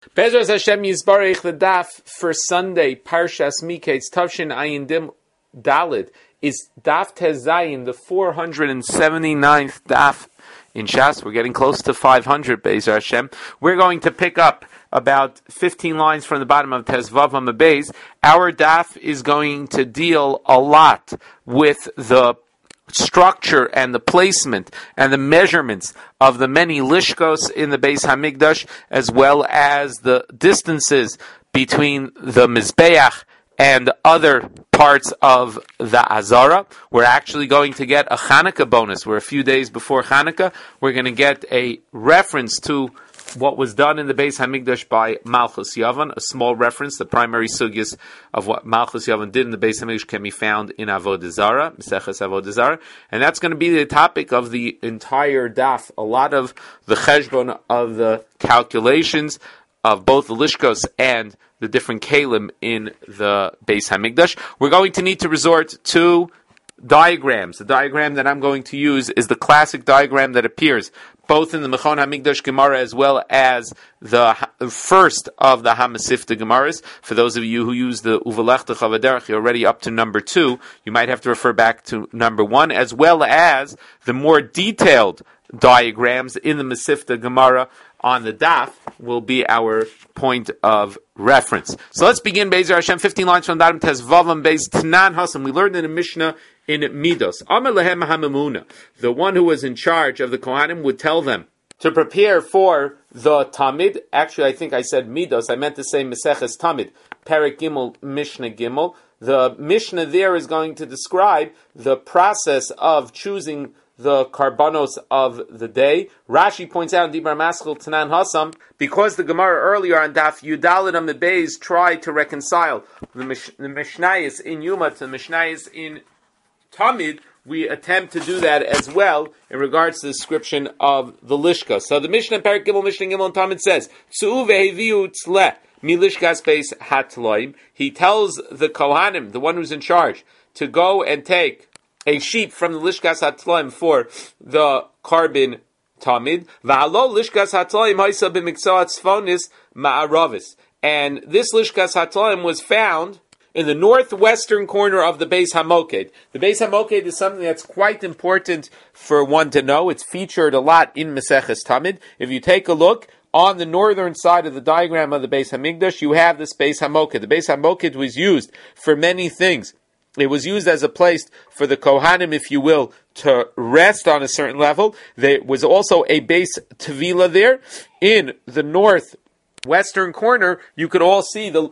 Bezras Hashem Yisbarech, the daf for Sunday, Parshas Miketz, Tavshin Ayin Dim Dalid, is daf Tezayin, the 479th daf in Shas. We're getting close to 500, Bezras Hashem. We're going to pick up about 15 lines from the bottom of Tezvav Hamabez. Our daf is going to deal a lot with the structure and the placement and the measurements of the many lishkos in the Beis Hamikdash, as well as the distances between the Mizbeach and other parts of the Azara. We're actually going to get a Hanukkah bonus. We're a few days before Hanukkah. We're going to get a reference to what was done in the Beis Hamikdash by Malchus Yavan, a small reference. The primary sugyas of what Malchus Yavan did in the Beis Hamikdash can be found in Avodah Zarah, Meseches Avodah Zarah, and that's going to be the topic of the entire daf. A lot of the cheshbon of the calculations of both the lishkos and the different kalim in the Beis Hamikdash. We're going to need to resort to diagrams. The diagram that I'm going to use is the classic diagram that appears both in the Mechon HaMikdash Gemara as well as the first of the Hamasifta Gemaras. For those of you who use the Uvalechta Chavaderach, you're already up to number 2. You might have to refer back to number 1, as well as the more detailed diagrams in the Masifta Gemara on the daf will be our point of reference. So let's begin, Be'ezer Hashem, 15 lines from Darim Tezvavam Beis Tanan Hasam. We learned in the Mishnah in Midos. Amar Lehem HaMamuna, the one who was in charge of the Kohanim would tell them to prepare for the Tamid. Actually, I think I said Midos. I meant to say Meseches Tamid. Perek Gimel, Mishnah Gimel. The Mishnah there is going to describe the process of choosing the karbanos of the day. Rashi points out in Dibar Maschil Tanan Hasam, because the Gemara earlier on Daf Yudalid Amidbeis tried to reconcile the Mishnayos in Yuma to the Mishnayos in Tamid, we attempt to do that as well in regards to the description of the Lishka. So the Mishnah Perek Gimel, Mishnah Gimel and Tamid says, Tzu'u ve'heviu tzleh milishkas beis hatloim. He tells the Kohanim, the one who's in charge, to go and take a sheep from the Lishkas HaTloim for the carbon Tamid. V'halo Lishkas HaTloim haisa b'miksaat tzfonis ma'aravis. And this Lishkas HaTloim was found in the northwestern corner of the Beis HaMoked. The Beis HaMoked is something that's quite important for one to know. It's featured a lot in Meseches Tamid. If you take a look, on the northern side of the diagram of the Beis HaMikdash, you have this Beis HaMoked. The Beis HaMoked was used for many things. It was used as a place for the Kohanim, if you will, to rest on a certain level. There was also a base Tevila there. In the northwestern corner, you could also see the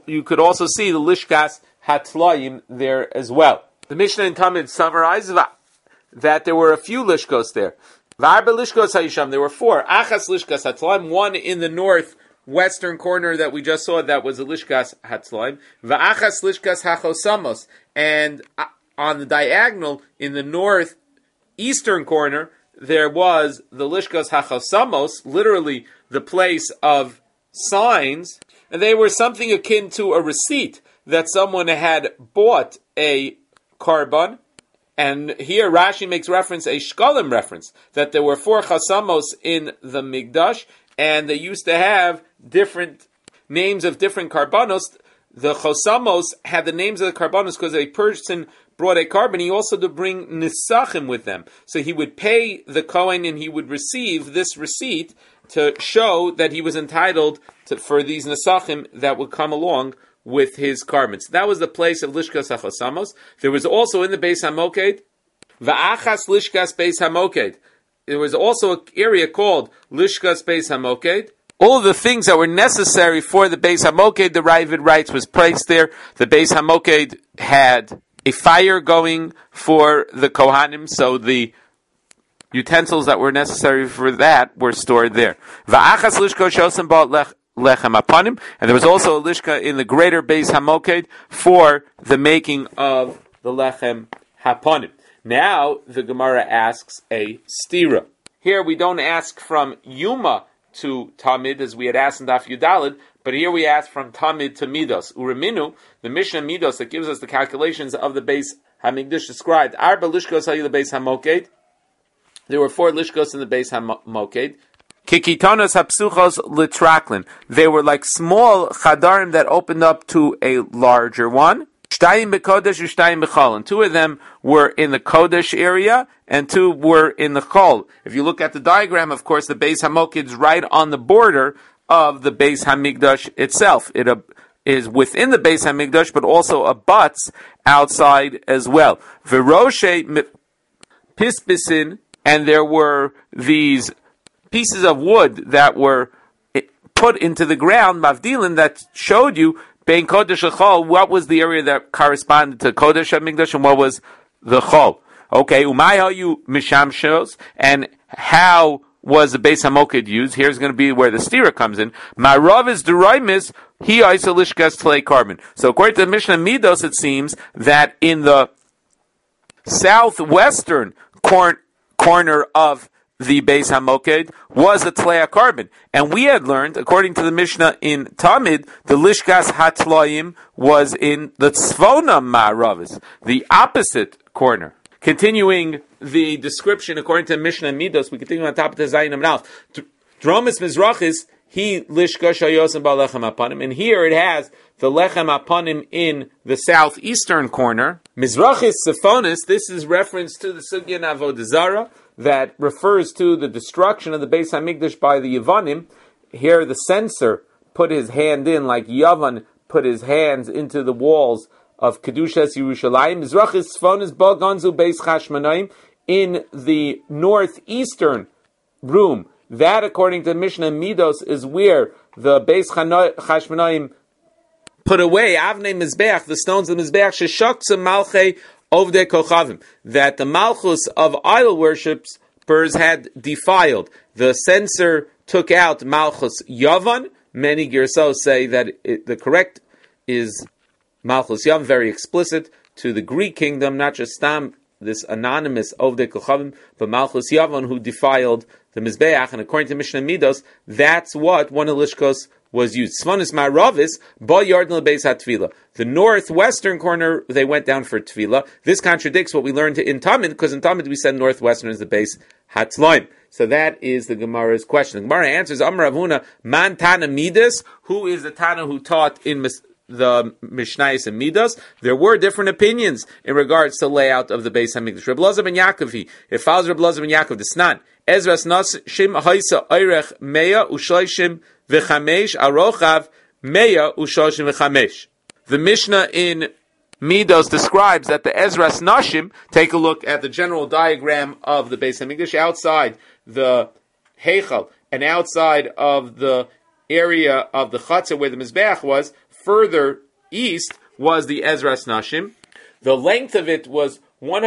Lishkas Hatloim there as well. The Mishnah in Tamid summarizes that there were a few Lishkos there. V'arba Lishkos Hayisham, there were 4. Achas Lishkas Hatloim, one in the northwestern corner that we just saw, that was the Lishkas Hatloim. V'achas Lishkas Hachosamos, and on the diagonal, in the northeastern corner, there was the Lishkas HaChosamos, literally the place of signs, and they were something akin to a receipt that someone had bought a carbon. And here Rashi makes reference, a Shkalim reference, that there were 4 Chasamos in the Migdash, and they used to have different names of different carbonos. The Chosamos had the names of the carbonos because a person brought a carbon. He also to bring nisachim with them. So he would pay the Kohen and he would receive this receipt to show that he was entitled for these nisachim that would come along with his carbons. That was the place of Lishkas HaChosamos. There was also in the Beis HaMoked, Va'achas Lishkas Beis HaMoked. There was also an area called Lishkas Beis HaMoked. All of the things that were necessary for the Beis HaMoked, the Ravid writes, was placed there. The Beis HaMoked had a fire going for the Kohanim, so the utensils that were necessary for that were stored there. Va'achas lishko shosem ba'at lechem apanim, and there was also a lishka in the greater Beis HaMoked for the making of the lechem hapanim. Now the Gemara asks a stira. Here we don't ask from Yuma to Tamid, as we had asked in Daf Yudalid, but here we ask from Tamid to Midos. Uraminu, the Mishnah Midos that gives us the calculations of the Beis HaMikdash described. Arba lishkos hayu the Beis HaMoked. There were 4 lishkos in the Beis HaMoked. Kikitonos hapsuchos litraklin. They were like small chadarim that opened up to a larger one. Shtayim b'kodesh u'shtayim b'chol. Two of them were in the Kodesh area, and two were in the Chol. If you look at the diagram, of course, the Beis Hamoked is right on the border of the Beis Hamikdash itself. It is within the Beis Hamikdash, but also abuts outside as well. V'roshe pispisin, and there were these pieces of wood that were put into the ground, mavdilin, that showed you bein Kodesh Chol, what was the area that corresponded to Kodesh HaMikdash and what was the Chol. Okay, umayayu mishamshos, and how was the Beis Hamoked used? Here's going to be where the stira comes in. Ma'rav is deraimis, he isolishkas tlei carbon. So according to the Mishnah Midos, it seems that in the southwestern corner of the Beis Hamoked was a tlei carbon. And we had learned, according to the Mishnah in Tamid, the Lishkas Hatloim was in the Tzvona Ma'aravis, the opposite corner. Continuing the description, according to Mishnah Midos, we continue on top of the Zayin Amnal. Dromis Mizrachis, he Lishka Shayosam Ba'lechem Apanim. And here it has the Lechem Apanim in the southeastern corner. Mizrachis Sephonis, this is reference to the Sugyan Avodah Zarah that refers to the destruction of the Beis Hamikdash by the Yavanim. Here the censor put his hand in, like Yavan put his hands into the walls of Kedushas Yerushalayim. Mizrachis Sephonis Baganzu Beis Chashmonaim, in the northeastern room. That, according to Mishnah Midos, is where the Beis Chashmonaim put away Avnei Mizbeach, the stones of the Mizbeach, Sheshaksa Malchei Ovdei Kochavim, that the Malchus of idol worshippers had defiled. The censor took out Malchus Yavan. Many Gersos say that the correct is Malchus Yavan, very explicit to the Greek kingdom, not just Stam, this anonymous Ovdei Kochavim, but Malchus Yavan, who defiled the Mizbeach. And according to Mishnah Midos, that's what one of Lishkos was used. Svanis Ma'aravis, Ba Yarden LeBeis HaTvila. The northwestern corner, they went down for Tvila. This contradicts what we learned in Tamid, because in Tamid we said northwestern is the Beis HaTzloim. So that is the Gemara's question. The Gemara answers, Amar Ravuna, Man Tana Midas, who is the Tana who taught in the Mishnayos and Midas? There were different opinions in regards to layout of the Beis Hamikdash. Reb Elazar ben Yaakov, it follows Reb Elazar ben Yaakov, the Snan. Ezras Nashim Haisa Eirech Meya Ushloshim V'chamesh Arochav Meya Ushoshim V'chamesh. The Mishnah in Midos describes that the Ezras Nashim, take a look at the general diagram of the Beis Hamikdash, outside the Heichal and outside of the area of the Chatzah where the Mizbeach was, further east was the Ezras Nashim. The length of it was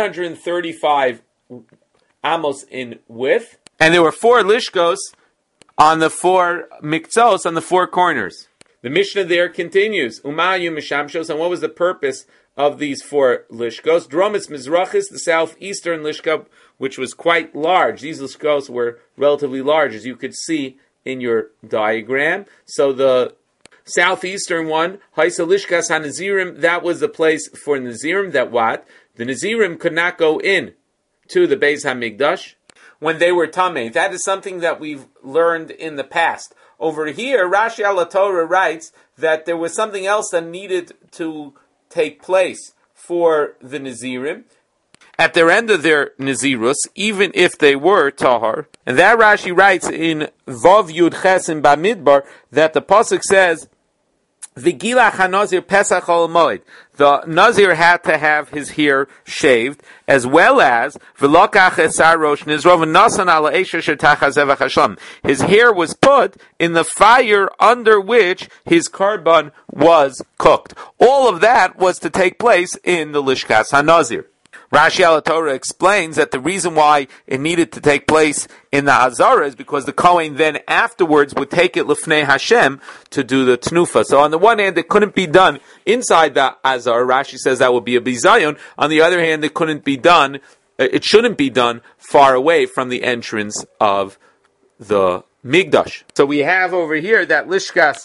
135 amos in width, and there were 4 lishkos on the 4 miktzos, on the 4 corners. The Mishnah there continues, Umayu Mishamshos, and what was the purpose of these 4 lishkos? Dromis Mizrachis, the southeastern lishka, which was quite large. These lishkos were relatively large, as you could see in your diagram. So the southeastern one, Haisa Lishkas HaNazirim, that was the place for Nazirim, that what? The Nazirim could not go in to the Beis HaMikdash when they were Tameh. That is something that we've learned in the past. Over here, Rashi al Torah writes that there was something else that needed to take place for the Nazirim at their end of their Nazirus, even if they were Tahar. And that Rashi writes in Vav Yud Ches in Bamidbar that the Pasuk says, V'gilach HaNazir Pesach Ol Moed. The Nazir had to have his hair shaved, as well as V'lokach Esar Rosh Nizro V'nasan Ala Esher Shetach HaZevach HaShalom. His hair was put in the fire under which his karban was cooked. All of that was to take place in the Lishkas HaNazir. Rashi al Torah explains that the reason why it needed to take place in the Azara is because the Kohen then afterwards would take it Lefnei Hashem to do the Tnufa. So on the one hand, it couldn't be done inside the Azara. Rashi says that would be a bizayon. On the other hand, it shouldn't be done far away from the entrance of the Migdash. So we have over here that Lishkas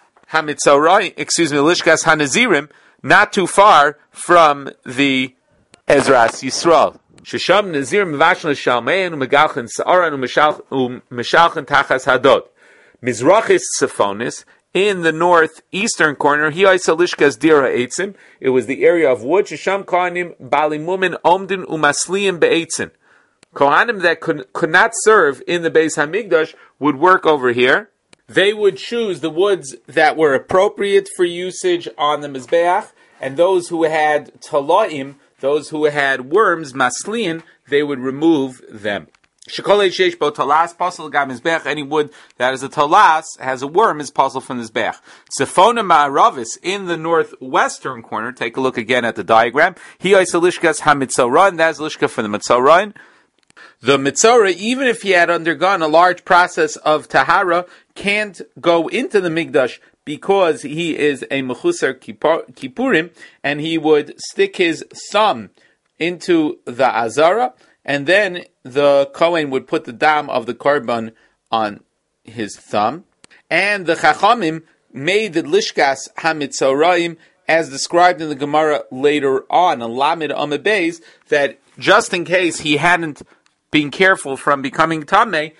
Lishkas HaNazirim, not too far from the Ezras Yisrael. Shesham Nazir Mevashal Shalmein Umegalchen Sa'aran Umeshalchen Tachas Hadod. Mizrachis Sephonis, in the northeastern corner, Hiyaisa Lishkas Dira Eitzim. It was the area of wood. Shesham Kohanim Balimumin Omdin Umasliim Be'eitzin. Kohanim that could not serve in the Beis Hamikdash would work over here. They would choose the woods that were appropriate for usage on the Mizbeach, and those who had talaim, those who had worms, masliin, they would remove them. Shekolei sheish bo talas pasal gam Mizbeach, any wood that is a talas, has a worm, is pasal from the Mizbeach. Sefona ma'aravis, in the northwestern corner, take a look again at the diagram, Hiyaisa Lishkas HaMitzorain, that's Lishka for the Mitzorain. The Mitzorah, even if he had undergone a large process of Tahara, can't go into the Mikdash because he is a Mechusar Kippurim, and he would stick his thumb into the Azara, and then the Kohen would put the dam of the Korban on his thumb. And the Chachamim made the Lishkas HaMitzoraim, as described in the Gemara later on Lamed Amud Beis, that just in case he hadn't being careful from becoming Tameh,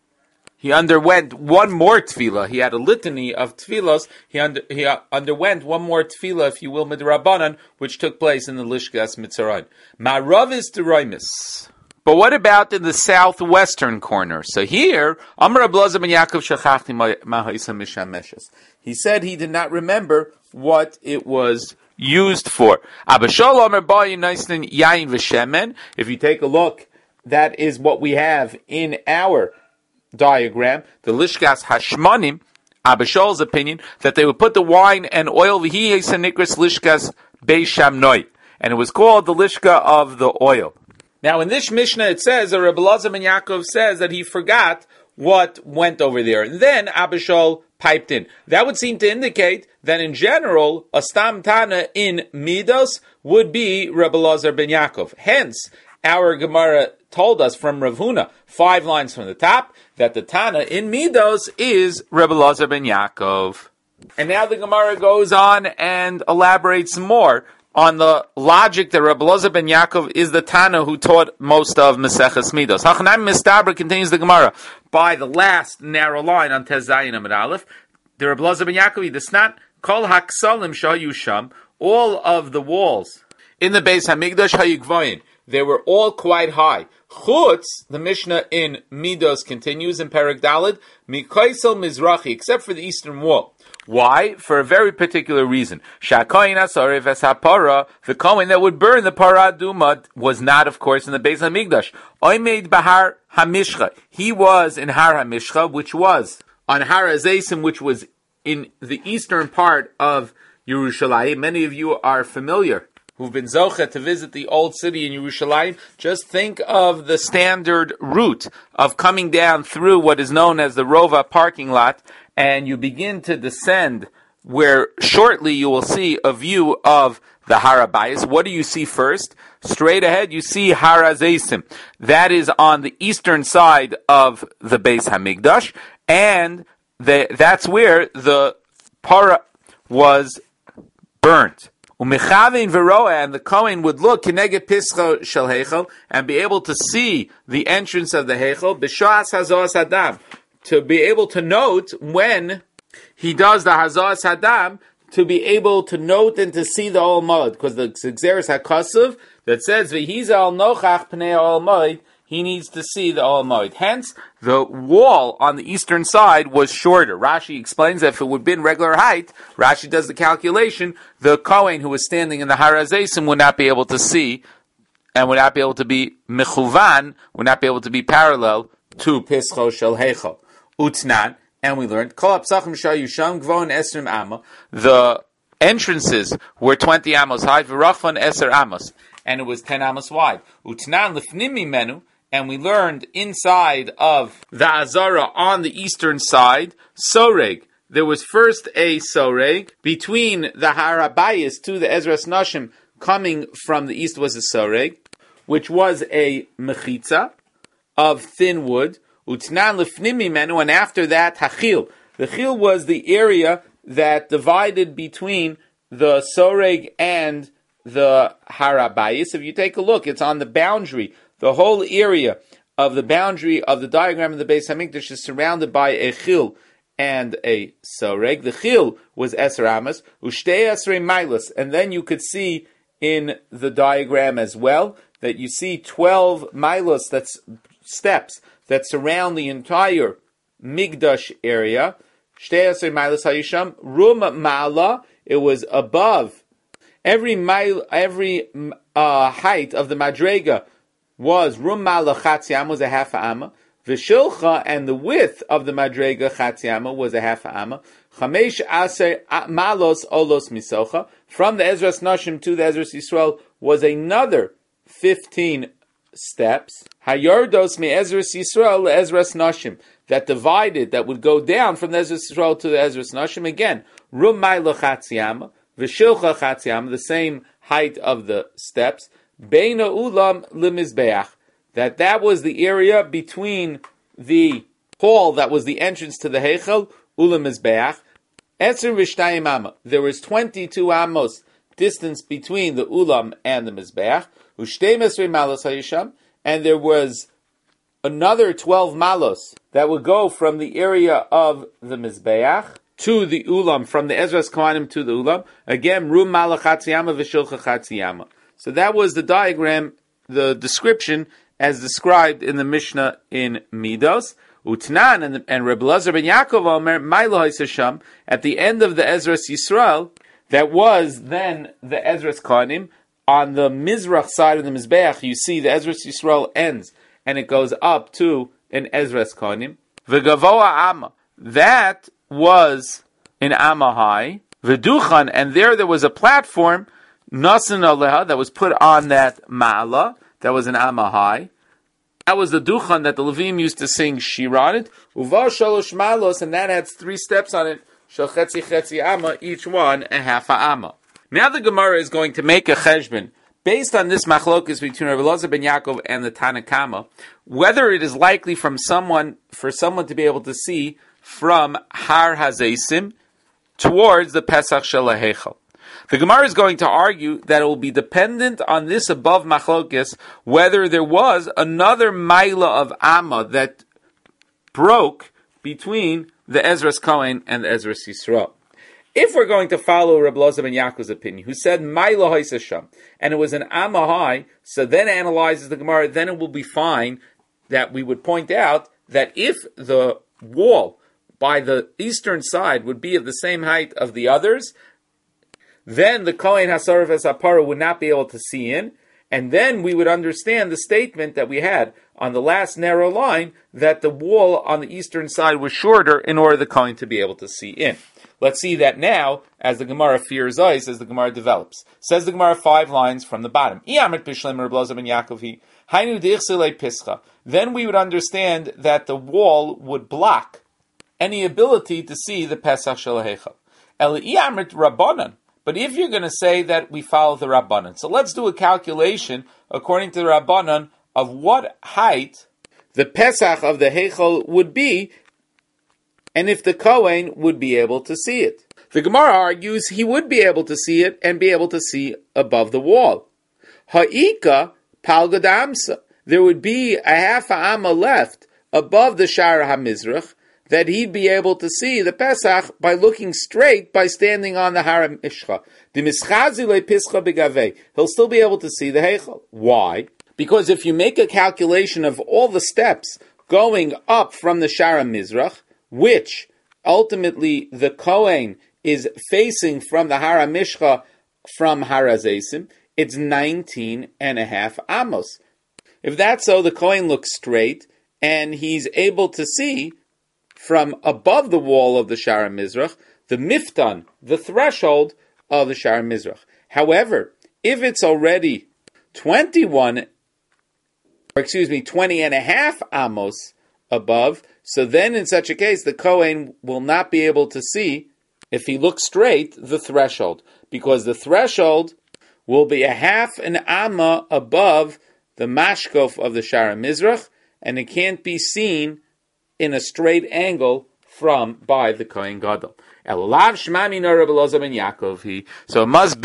he underwent one more tefillah. He had a litany of tefillos. He underwent one more tefillah, if you will, midrabanan, which took place in the Lishkas Mitzorain. Ma'aravis deroimis. But what about in the southwestern corner? So here, Amar Ablaza ben Yaakov shachachti ma'ha'isa mishameshes. He said he did not remember what it was used for. Abashol Amar ba'yin naisnin yayin v'shemen. If you take a look, that is what we have in our diagram, the Lishkas Hashmanim, Abishol's opinion, that they would put the wine and oil, V'hiyes Nikras Lishkas Beishamnoi, and it was called the Lishka of the oil. Now in this Mishnah it says, that Rabbi Elazar ben Yaakov says that he forgot what went over there. And then Abishol piped in. That would seem to indicate that in general, a Stam Tana in Midos would be Rabbi Elazar ben Yaakov. Hence, our Gemara told us from Rav Huna, 5 lines from the top, that the Tana in Midos is Rebbe Elazar ben Yaakov. And now the Gemara goes on and elaborates more on the logic that Rebbe Elazar ben Yaakov is the Tana who taught most of Maseches Midos. Hachanam Mistabra continues the Gemara by the last narrow line on Tez Zayin Amud Aleph. The Rebbe Elazar ben Yaakov, he does not Kol Haksalim Shayu Sham, all of the walls in the Beis Hamikdash Hayigvayin, they were all quite high. Chutz, the Mishnah in Midos continues in Perek Daled, Mikaisel Mizrachi, except for the eastern wall. Why? For a very particular reason. Shakoyin Asarev Es HaPara, the Kohen that would burn the Para Duma was not, of course, in the Beis HaMikdash. Oimed Bahar HaMishcha. He was in Har HaMishcha, which was on Har HaZeisim, which was in the eastern part of Yerushalayim. Many of you are familiar who've been zocha to visit the old city in Yerushalayim. Just think of the standard route of coming down through what is known as the Rova parking lot, and you begin to descend where shortly you will see a view of the Har HaBayis. What do you see first? Straight ahead you see Har HaZeisim. That is on the eastern side of the Beis HaMikdash, and that's where the Parah was burnt. And the Kohen would look Keneged Pischa Shel Heichel and be able to see the entrance of the Heichel B'Shas Hazos Hadam, to be able to note when he does the Hazos Hadam, to be able to note and to see the Ol Moed, because the Xeris HaKasuv that says V'Hiza Al Nochach Pnei Ol Moed, he needs to see the Ol Moed. Hence, the wall on the eastern side was shorter. Rashi explains that if it would have been regular height, Rashi does the calculation, the Kohen who was standing in the Har HaZeisim would not be able to see, and would not be able to be mechuvan, would not be able to be parallel to Pischo Shel Heichel. Utnan, and we learned, Kol HaPsachim Shayu Sham Gvon Esrim Amma, the entrances were 20 amos high, V'Rachvan Eser Amos, and it was 10 amos wide. Utnan Lefnim Mimenu, and we learned inside of the Azara on the eastern side, Soreg. There was first a Soreg. Between the Har HaBayis to the Ezras Nashim, coming from the east was a Soreg, which was a Mechitza of thin wood. Utnan Lefnim Mimenu, and after that, Hachil. The Chil was the area that divided between the Soreg and the Harabayis. If you take a look, it's on the boundary. The whole area of the boundary of the diagram of the Beis Hamikdash is surrounded by a chil and a soreg. The chil was Eser Amas, Ushtei Esrei Milas, and then you could see in the diagram as well that you see 12 milos, that's steps, that surround the entire Migdash area. Shtei Esrei Milas Hayisham, Rum Ma'ala, it was above. Every height of the Madrega was Rum Ma'ala Chatziam, was a half a amma. V'shilcha, and the width of the Madrega Chatziama was a half a amma. Chamesh Aser Malos Olos Misocha. From the Ezras Nashim to the Ezras Yisrael was another 15 steps. Hayardos me Ezras Yisrael Ezras Nashim, that divided, that would go down from the Ezras Yisrael to the Ezras Nashim. Again, Rum Ma'ala Chatziama, V'shilcha Chatziama, the same height of the steps. Beina Ulam Limizbeach, that was the area between the hall that was the entrance to the Heichel, Ulam Mizbeach, Eser V'shtayim Amma. There was 22 amos distance between the Ulam and the Mizbeach, Ushtei Mesrei Malos Hayisham, and there was another 12 malos that would go from the area of the Mizbeach to the Ulam, from the Ezras Kohanim to the Ulam. Again, Rum Ma'ala Chatziama V'shilcha Chatziama. So that was the diagram, the description, as described in the Mishnah in Midos. Utnan and Reb Elazar ben Yaakov Omer, Mailo Haisasham, at the end of the Ezras Yisrael, that was then the Ezras Kohanim. On the Mizrach side of the Mizbeach, you see the Ezras Yisrael ends, and it goes up to an Ezras Kohanim. V'gavoa Amma, that was in Amma high. V'duchan, and there was a platform, Nasan Aleha, that was put on that Ma'ala, that was an Amma high. That was the Duchan that the Levim used to sing Shir on it. Uva Shalosh Malos, and that had 3 steps on it. Shal Chetzi Chetzi Amma, each one a half a Amma. Now the Gemara is going to make a cheshbon based on this machlokus between Reb Elazar ben Yaakov and the Tanakama, whether it is likely for someone to be able to see from Har Hazeisim towards the Pesach Shel HaHeichel. The Gemara is going to argue that it will be dependent on this above machlokes whether there was another maila of Amma that broke between the Ezras Kohen and the Ezras Yisrael. If we're going to follow Reb Elazar ben Yaakov's opinion, who said maila haisasham, and it was an Amma high, so then analyzes the Gemara, then it will be fine that we would point out that if the wall by the eastern side would be of the same height of the others, then the Kohen HaSarif HaSapara would not be able to see in, and then we would understand the statement that we had on the last narrow line that the wall on the eastern side was shorter in order the Kohen to be able to see in. Let's see that now as the Gemara fears eyes, as the Gemara develops. Says the Gemara 5 lines from the bottom. Then we would understand that the wall would block any ability to see the Pesach Shel HaHeichel. Rabbanan. But if you're going to say that we follow the Rabbanan, so let's do a calculation according to the Rabbanan of what height the Pesach of the Heichel would be, and if the Kohen would be able to see it. The Gemara argues he would be able to see it and be able to see above the wall. Ha'ika palgad amsa. There would be a half a amma left above the Shar HaMizrach, that he'd be able to see the Pesach by looking straight, by standing on the Har HaMishcha. He'll still be able to see the Heichel. Why? Because if you make a calculation of all the steps going up from the Shar HaMizrach, which ultimately the Kohen is facing from the Har HaMishcha from Har HaZeisim, it's 19 and a half amos. If that's so, the Kohen looks straight, and he's able to see from above the wall of the Shar HaMizrach, the miftan, the threshold of the Shar HaMizrach. However, if it's already 20 and a half amos above, so then in such a case, the Kohen will not be able to see, if he looks straight, the threshold, because the threshold will be a half an amma above the mashkof of the Shar HaMizrach, and it can't be seen in a straight angle by the Kohen Gadol. So it must be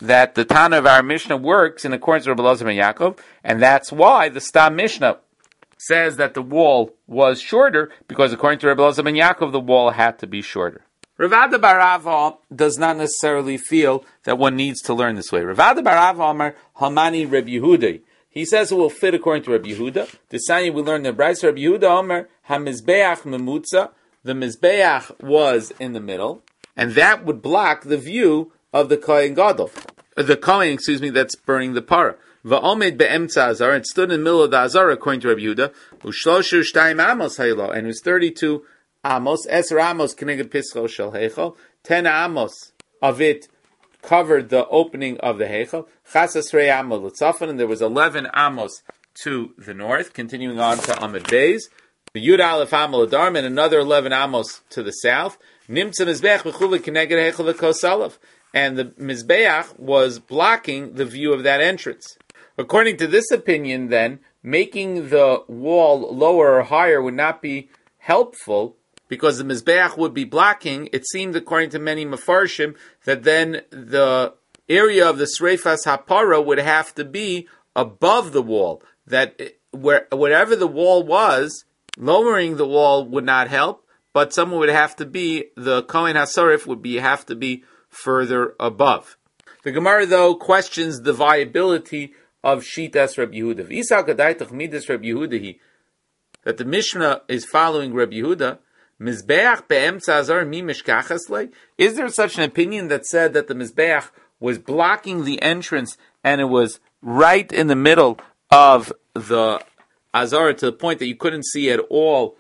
that the Tana of our Mishnah works in accordance with Rabbi Elazar ben Yaakov, and that's why the Stam Mishnah says that the wall was shorter, because according to Rabbi Elazar ben Yaakov, the wall had to be shorter. Rav Ada bar Ava does not necessarily feel that one needs to learn this way. Rav Ada bar Ava Amar Hamani Reb Yehudai. He says it will fit according to Reb Yehuda. The Sanya we learn in the Brayso Reb Yehuda Amar HaMizbeach Memutza. The Mizbeach was in the middle, and that would block the view of the Kohen Gadol. The Kohen, that's burning the parah. Va'omed be'emtza azar, it stood in the middle of the azar, according to Rabbi Yehuda. Ushloshu shtayim amos haylo, and it was 32 amos. Eser amos keneged pischo shel heichal. 10 amos of it covered the opening of the heichal. Chas esrei amos l'tzafon, and there was 11 amos to the north. Continuing on to Amud Beis. The Yud Aleph Amal Adarm, and another 11 amos to the south. Nimtza mizbeach v'chuva keneged heichal v'kosalav. And the Mizbeach was blocking the view of that entrance. According to this opinion, then, making the wall lower or higher would not be helpful, because the Mizbeach would be blocking. It seemed, according to many Mefarshim, that then the area of the Sreifas HaPara would have to be above the wall. That wherever the wall was, lowering the wall would not help, but someone would have to be, the Kohen HaSarif would have to be further above. The Gemara, though, questions the viability of Shitas Reb Yehuda. V'isal kadaitach midas Reb Yehuda, that the Mishnah is following Reb Yehuda. Mizbeach be'emtza azar mi mishkachas lei. Is there such an opinion that said that the Mizbeach was blocking the entrance and it was right in the middle of the azar to the point that you couldn't see at all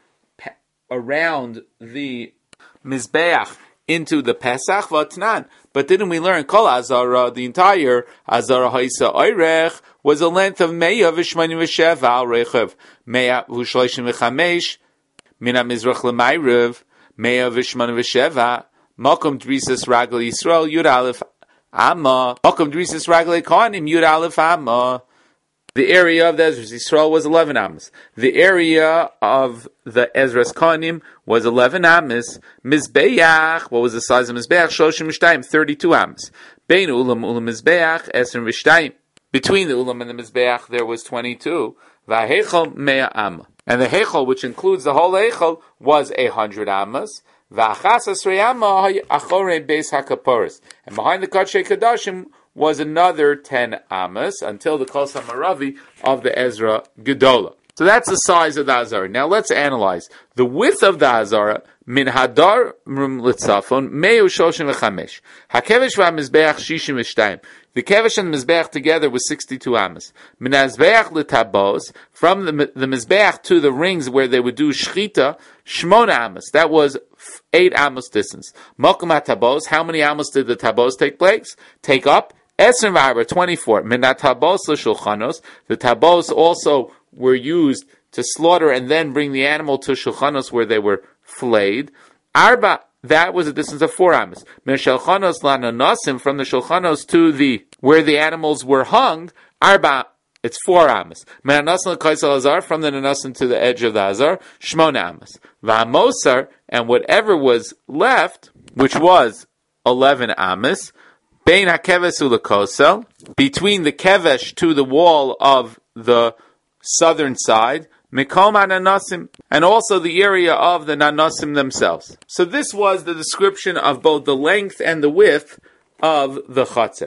around the Mizbeach into the Pesach Vatnan? But didn't we learn Kol Azara, the entire Azara Haisa Oirech, was a length of Meya Vishmani V'Shev Al Rechev, Meya V'Shloishim V'Chamesh, Mina Mizrach L'Mayrev, Meya V'Shmani V'Sheva, Malkum Drisas Ragel Yisrael, Yud Aleph Amma, Malkum Drisas Ragel Kohanim, Yud Aleph Amma. The area of the Ezra's Yisrael was 11 amos. The area of the Ezra's Kohanim was 11 amos. Mizbeach, what was the size of Mizbeach? Shoshim Mishtayim, 32 amos. Bein Ulam Mizbeach, Esrim Mishtayim. Between the Ulam and the Mizbeach, there was 22. V'heichel Mea Amma. And the Heichel, which includes the whole Heichel, was 100 amos. V'achas Asrei Amma Achorei Beis HaKaporis. And behind the Kodshe Kadashim was another 10 amos until the Kol Samaravi of the Ezra Gedola. So that's the size of the Azara. Now let's analyze. The width of the Azara, min hadar litzafon, meu shoshim v'chamesh. Hakevesh v'amizbeach shishim v'shtayim. The kevesh and the mizbeach together was 62 amos. Min hazbeach litabos, from the mizbeach to the rings where they would do shchita, shmona amos. That was 8 amos distance. Mokum hatabos, how many amos did the tabos take up? Esrim v'arba, 24. Min hatabos l'shulchanos. The tabos also were used to slaughter and then bring the animal to shulchanos where they were flayed. Arba, that was a distance of 4 amos. Min shulchanos la'nanasim, from the shulchanos to the where the animals were hung. Arba, it's 4 amos. Min hanasim l'kaisel azar, from the nanasim to the edge of the azar. Shmona amos. V'hamosar, and whatever was left, which was 11 amos. Bein hakeves u'lekosel, between the kevesh to the wall of the southern side, Mikom Nanasim, and also the area of the Nanasim themselves. So this was the description of both the length and the width of the Chatzar.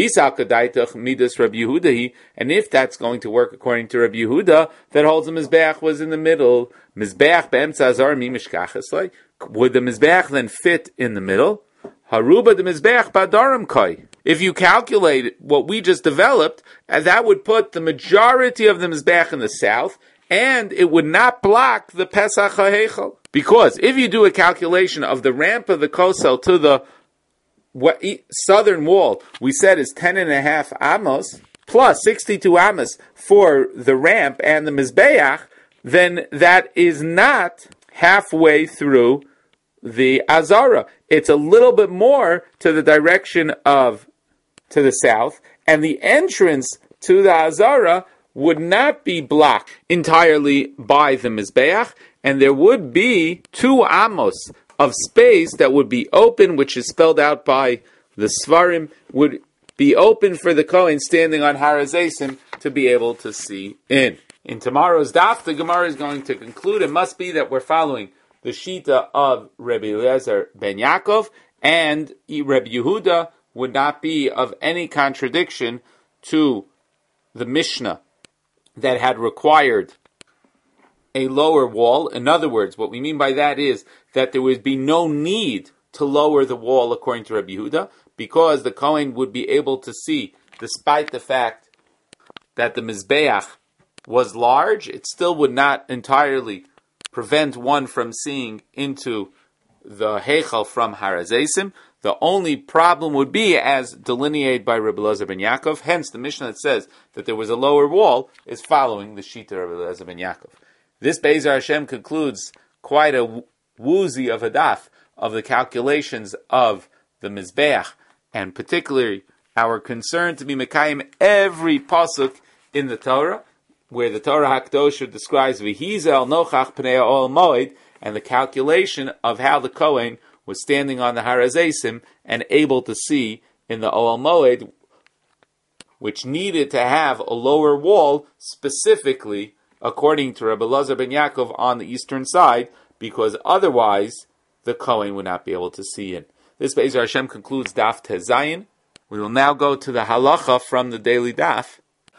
Midas Rabbi Yehuda, and if that's going to work according to Rabbi Yehuda, that holds the Mizbeach was in the middle. Mizbeach be'emtza azar mi mishkachas. Would the Mizbeach then fit in the middle? Haruba the Mizbeach badarim kai. If you calculate what we just developed, that would put the majority of the Mizbeach in the south, and it would not block the Pesach HaHeichel. Because if you do a calculation of the ramp of the Kosel to the southern wall, we said is 10.5 amos, plus 62 amos for the ramp and the Mizbeach, then that is not halfway through the Azara. It's a little bit more to the direction of, to the south, and the entrance to the Azara would not be blocked entirely by the Mizbeach, and there would be 2 amos of space that would be open, which is spelled out by the Svarim, would be open for the Kohen standing on Har HaZeisim to be able to see in. In tomorrow's daf, the Gemara is going to conclude it must be that we're following the Shita of Rabbi Eliezer ben Yaakov, and Rabbi Yehuda would not be of any contradiction to the Mishnah that had required a lower wall. In other words, what we mean by that is that there would be no need to lower the wall according to Rabbi Yehuda, because the Kohen would be able to see, despite the fact that the Mizbeach was large, it still would not entirely prevent one from seeing into the Heichal from Har HaZeisim. The only problem would be, as delineated by Rabbi Eliezer ben Yaakov, hence the Mishnah that says that there was a lower wall is following the Shita of Rabbi Eliezer ben Yaakov. This Be'ezer Hashem concludes quite a woozy of a daf of the calculations of the Mizbeach, and particularly our concern to be Mekayim every pasuk in the Torah, where the Torah HaKadosh describes V'hizel nochach pnei ha'ol moed, and the calculation of how the Kohen was standing on the Har HaZeisim and able to see in the Ohel Moed, which needed to have a lower wall, specifically, according to Rabbi Eliezer ben Yaakov, on the eastern side, because otherwise the Kohen would not be able to see in. This Be'ezer Hashem concludes Daf Tezayin. We will now go to the halacha from the daily daf,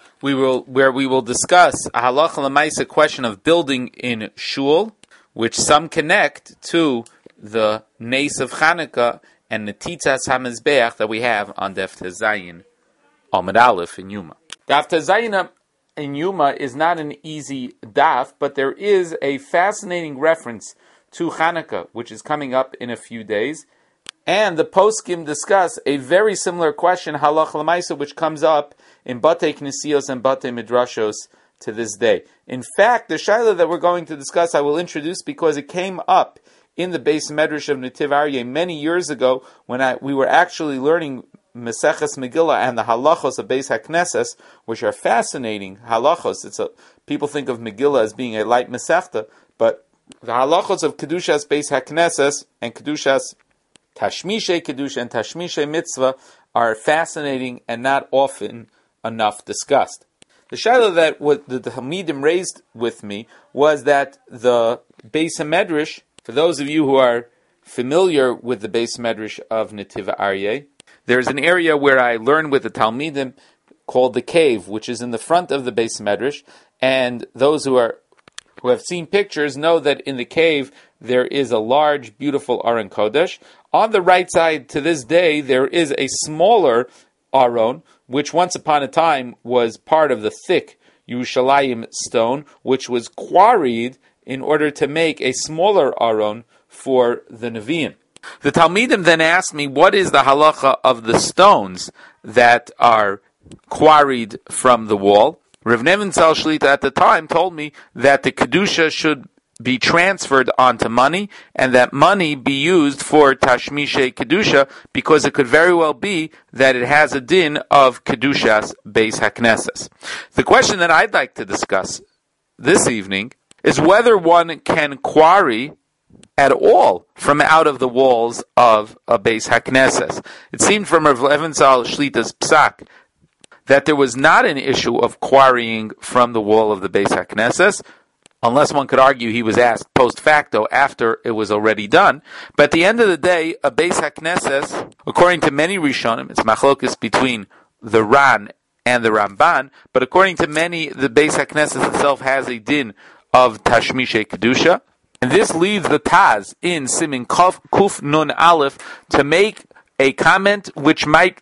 where we will discuss a halacha l'maisa question of building in shul, which some connect to the Nes of Chanukah and the Titzas HaMizbeach that we have on Daf Tezayin Amud Aleph in Yuma. Daf Tezayin in Yuma is not an easy daf, but there is a fascinating reference to Chanukah, which is coming up in a few days. And the poskim discuss a very similar question, halacha l'maisa, which comes up in Batei Knesios and Batei Midrashos to this day. In fact, the shaila that we're going to discuss, I will introduce because it came up in the Beis Medrash of Netiv Aryeh many years ago when we were actually learning Meseches Megillah and the halachos of Beis HaKnesses, which are fascinating halachos. People think of Megillah as being a light Masechta, but the halachos of Kedushas Beis HaKnesses and Kedushas Tashmishe Kedusha and Tashmishe Mitzvah are fascinating and not often enough discussed. The shaila that the Talmidim raised with me was that the Beis HaMedrash, for those of you who are familiar with the Beis HaMedrash of Netiv Aryeh, there's an area where I learn with the Talmidim called the cave, which is in the front of the Beis HaMedrash, and those who have seen pictures know that in the cave there is a large, beautiful Aron Kodesh. On the right side, to this day, there is a smaller Aron, which once upon a time was part of the thick Yerushalayim stone, which was quarried in order to make a smaller Aron for the Nevi'im. The Talmidim then asked me, what is the halacha of the stones that are quarried from the wall? Rav Nebenzahl Shlita at the time told me that the Kedusha should be transferred onto money, and that money be used for Tashmishe Kedusha, because it could very well be that it has a din of Kedushas Beis HaKnesses. The question that I'd like to discuss this evening is whether one can quarry at all from out of the walls of a Beis HaKnesses. It seemed from Rav Nebenzahl Shlita's psak that there was not an issue of quarrying from the wall of the Beis HaKnesses, unless one could argue he was asked post facto after it was already done. But at the end of the day, a Beis HaKnesses, according to many Rishonim, it's machlokes between the Ran and the Ramban, but according to many, the Beis HaKnesses itself has a din of Tashmishe Kedusha. And this leads the Taz in Simin Kuf Nun Aleph to make a comment which might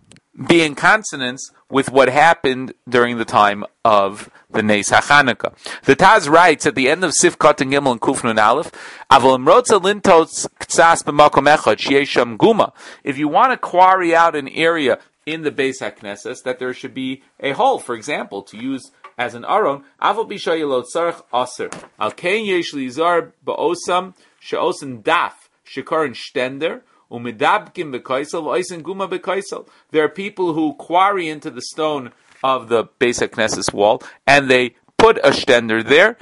be in consonance with what happened during the time of the Nes HaChanukah. The Taz writes at the end of Sif Katan Gimel and Kuf Nun Aleph, Avol imrotza lintos ktsas b'makom echad sheyesham guma. If you want to quarry out an area in the Beis HaKnesses, that there should be a hole, for example, to use as an aron, avol b'shayilot tzarech aser. Al kein yesh lizar ba'osam she'osen daf shekarin shtender. There are people who quarry into the stone of the Beis HaKnesses wall, and they put a stender there.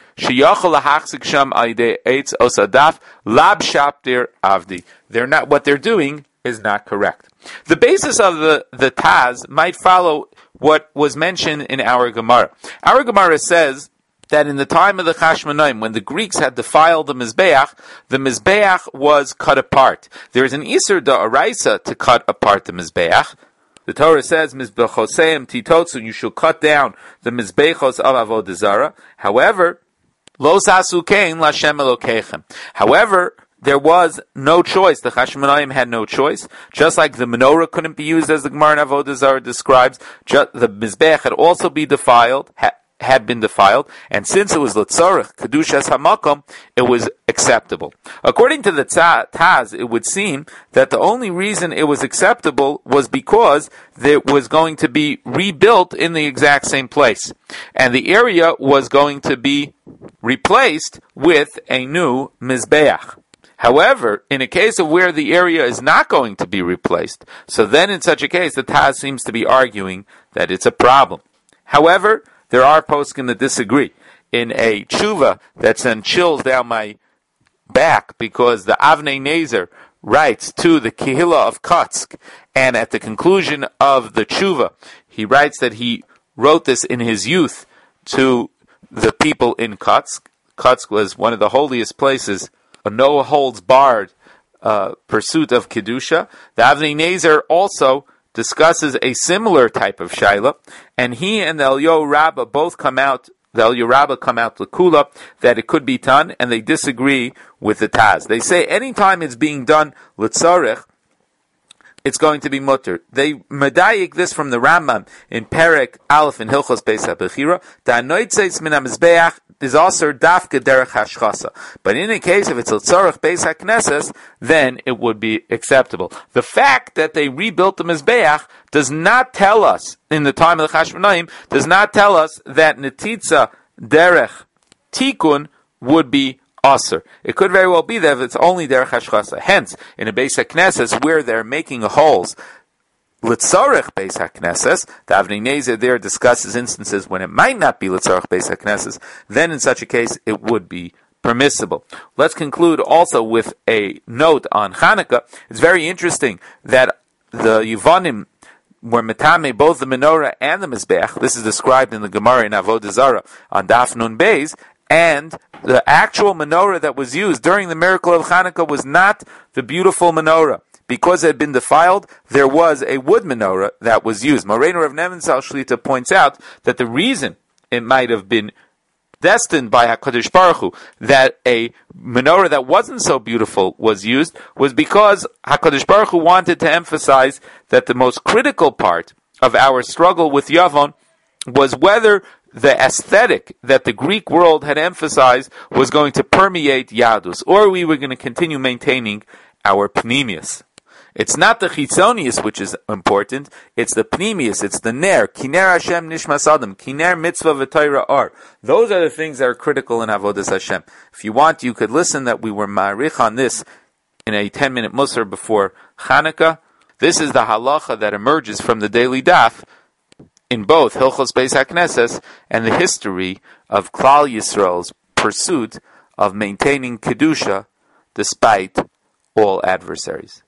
They're not. What they're doing is not correct. The basis of the Taz might follow what was mentioned in our Gemara. Our Gemara says that in the time of the Chashmonaim, when the Greeks had defiled the Mizbeach was cut apart. There is an Isur Da'araisa to cut apart the Mizbeach. The Torah says, Mizbechoseim titotsu, you shall cut down the Mizbechos of Avodah Zarah. However, Lo sasu kein Lashem Elokechem. However, there was no choice. The Chashmonaim had no choice. Just like the menorah couldn't be used as the Gemara in Avodah Zarah describes, the Mizbech had been defiled, and since it was L'tzorech, Kedushas HaMakom, it was acceptable. According to the Taz, it would seem that the only reason it was acceptable was because it was going to be rebuilt in the exact same place. And the area was going to be replaced with a new Mizbeach. However, in a case of where the area is not going to be replaced, so then in such a case, the Taz seems to be arguing that it's a problem. However, there are poskim that disagree. In a tshuva that sent chills down my back because the Avnei Nezer writes to the Kehillah of Kotsk, and at the conclusion of the tshuva, he writes that he wrote this in his youth to the people in Kotsk. Kotsk was one of the holiest places, a no-holds-barred pursuit of Kedusha. The Avnei Nezer also discusses a similar type of shaila, and he and the Eliyahu Rabbah both come out, the Eliyahu Rabbah come out l'kula, that it could be done, and they disagree with the Taz. They say anytime it's being done l'tzarech, it's going to be mutter. They medayik this from the Rambam in Perek Aleph in Hilchos Beis HaBechira, Ta'anoitzeis min HaMizbeach is also dafke derech hashchasa. But in a case if it's l'tzarech Beis HaKnesses, then it would be acceptable. The fact that they rebuilt the Mizbeach does not tell us, in the time of the Chashmonaim, does not tell us that netitza derech tikun would be Aser. It could very well be that if it's only derech hashchasa. Hence, in a Beis HaKnesses where they're making holes, L'tzorech Beis HaKnesses, the Avnei Nezer there discusses instances when it might not be L'tzorech Beis HaKnesses, then in such a case it would be permissible. Let's conclude also with a note on Hanukkah. It's very interesting that the Yevonim were metame both the menorah and the Mizbeach. This is described in the Gemara in Avodah Zarah on Daf Nun Beis. And the actual menorah that was used during the miracle of Hanukkah was not the beautiful menorah. Because it had been defiled, there was a wood menorah that was used. Moreinu Rav Nebenzahl Shlita points out that the reason it might have been destined by HaKadosh Baruch Hu that a menorah that wasn't so beautiful was used was because HaKadosh Baruch Hu wanted to emphasize that the most critical part of our struggle with Yavon was whether the aesthetic that the Greek world had emphasized was going to permeate Yadus, or we were going to continue maintaining our Pnimius. It's not the Chitzonius which is important, it's the Pnimius, it's the Ner, Kiner Hashem Nishmas Adam, Kiner Mitzvah V'Torah Ar. Those are the things that are critical in Avodas Hashem. If you want, you could listen that we were ma'arich on this in a 10-minute musar before Chanukah. This is the halacha that emerges from the daily daf in both Hilchos Beis HaKnesses and the history of Klal Yisrael's pursuit of maintaining Kedusha despite all adversaries.